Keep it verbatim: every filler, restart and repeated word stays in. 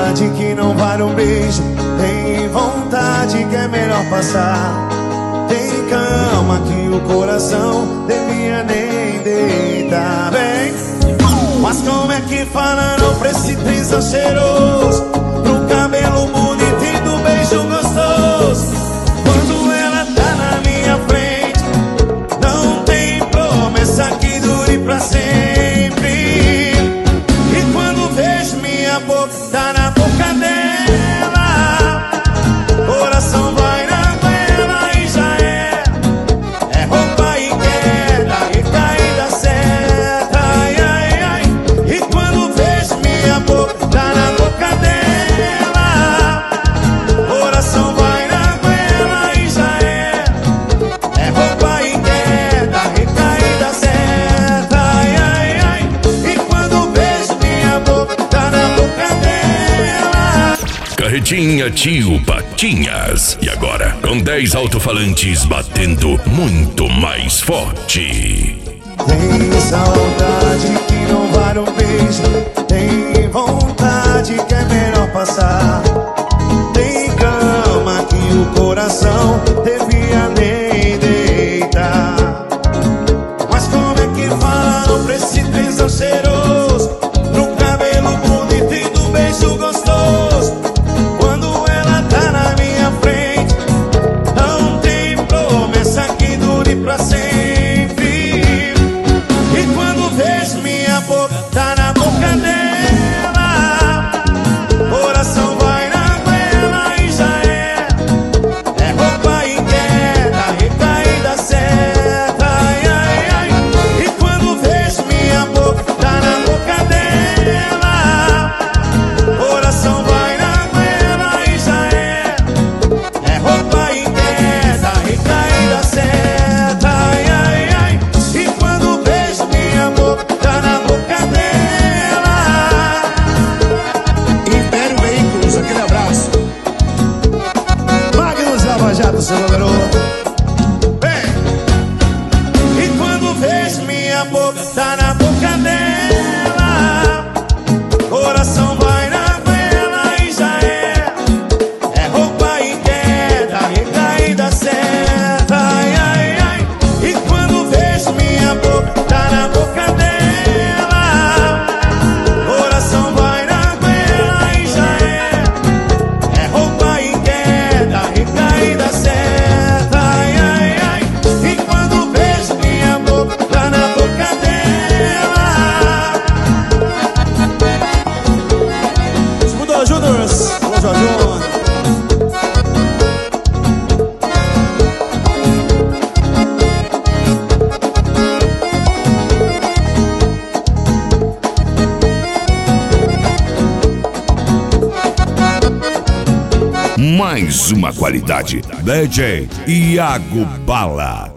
saudade que não vale um beijo. Tem vontade que é melhor passar. Tem cama que o coração devia nem deitar bem. Mas como é que fala não pra esse trisão cheiroso, pro cabelo bonito e do beijo gostoso? Quando ela tá na minha frente, não tem promessa que dure pra sempre. E quando vejo minha boca tá na boca dela, coração vai na goela e já é. É roupa e queda, recaída certa. Ai, ai, ai. E quando vejo minha boca tá na boca dela, coração vai na goela e já é. É roupa e queda, recaída certa. Ai, ai, ai. E quando vejo minha boca tá na boca dela. Carretinha Tio Patinhas. E agora, com dez alto-falantes batendo muito mais forte. Tem saudade que não vale um beijo. Tem vontade que é melhor passar. Tem cama que o coração devia nem deitar. Mas como é que falam pra esse trisão cheiroso, pro cabelo bonito e do beijo gostoso? Quando ela tá na minha frente, não tem promessa que dure pra sempre. E quando vejo minha boca tá na boca dela, coração vai na goela e já é. É roupa e queda, recaída certa. Ai, ai, ai. E quando vejo minha boca tá na boca dela, coração vai na goela e já é. É roupa e queda, recaída certa. Ai, ai, ai. E quando vejo minha boca tá na boca dela. Império Veículos, aquele abraço. Magnus Lava Jato, seu garoto. Vem! E quando vejo minha boca tá na boca dela, coração vai na goela e já é. É roupa e queda, recaída certa. Ai, ai, ai. E quando vejo minha boca tá na boca dela, coração vai na goela e já é. É roupa e queda, recaída certa. Ai, ai, ai. E quando vejo minha boca tá na boca dela. Escuta, Júnior. Alô, Jorjão. Mais uma qualidade. D J Iago Bala.